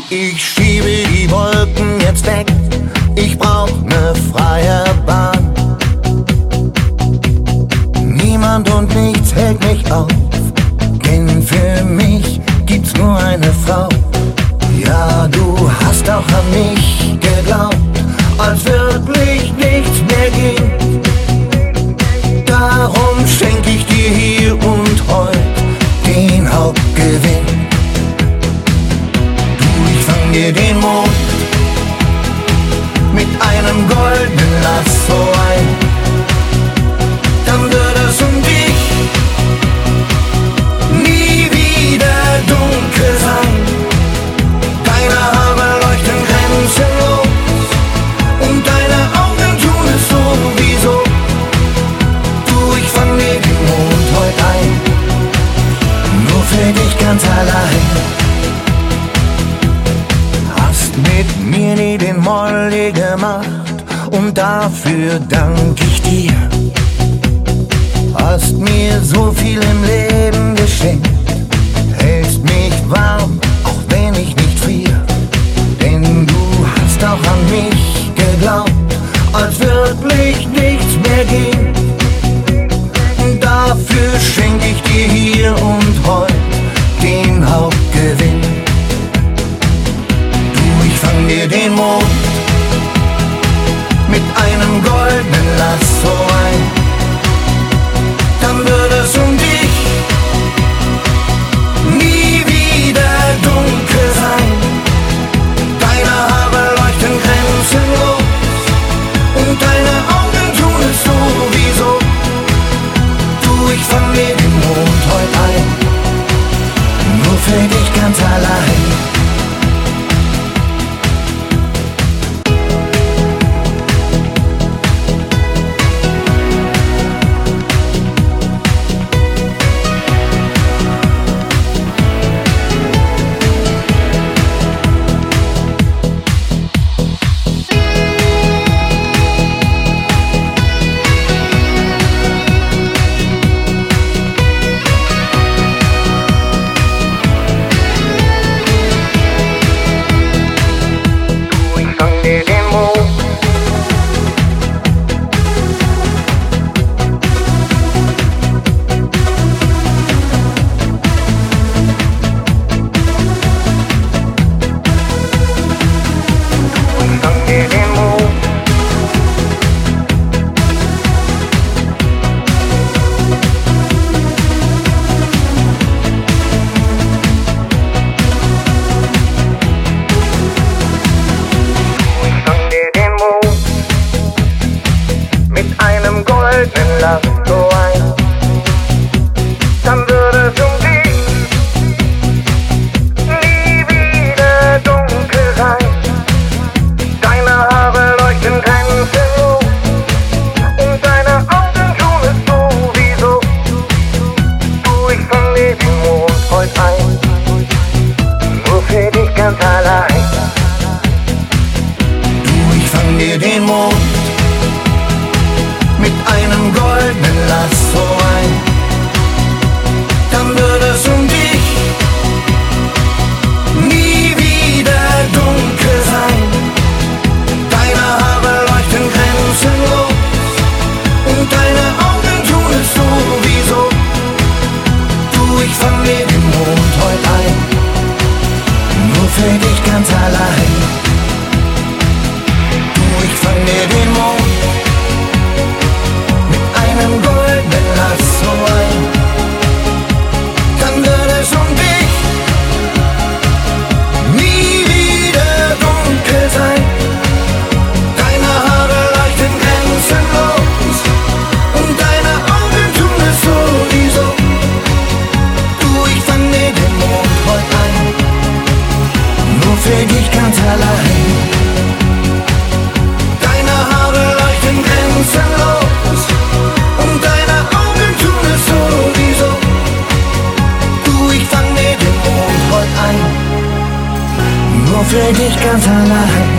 Ich schiebe die Wolken jetzt weg, ich brauch ne freie Bahn. Niemand und nichts hält mich auf, denn für mich gibt's nur eine Frau. Ja, du hast auch an mich geglaubt, als wirklich nichts mehr ging. Darum schenk ich dir hier und heut den Hauptgewinn. Ich fang dir den Mond mit einem goldenen Lasso ein, dann wird es um dich nie wieder dunkel sein. Deine Haare leuchten grenzenlos und deine Augen tun es sowieso. Du, ich fang dir den Mond heute ein, nur für dich ganz allein. Mit mir nie den Molly gemacht und dafür dank ich dir. Hast mir so viel im Leben geschenkt, hältst mich warm, auch wenn ich nicht frier. Denn du hast auch an mich geglaubt, als wirklich nichts mehr ging. Dafür schenk ich dir hier und heut den Hauptgewinn. Fang dir den Mond mit einem goldenen Lasso ein, dann wird es um dich nie wieder dunkel sein. Deine Haare leuchten grenzenlos und deine Augen tun es sowieso. Du, ich fang dir den Mond heute ein, nur für dich ganz allein. Für dich ganz allein. Deine Haare leuchten grenzenlos und deine Augen tun es sowieso. Du, ich fang mir den Mond heute ein, nur für dich ganz allein.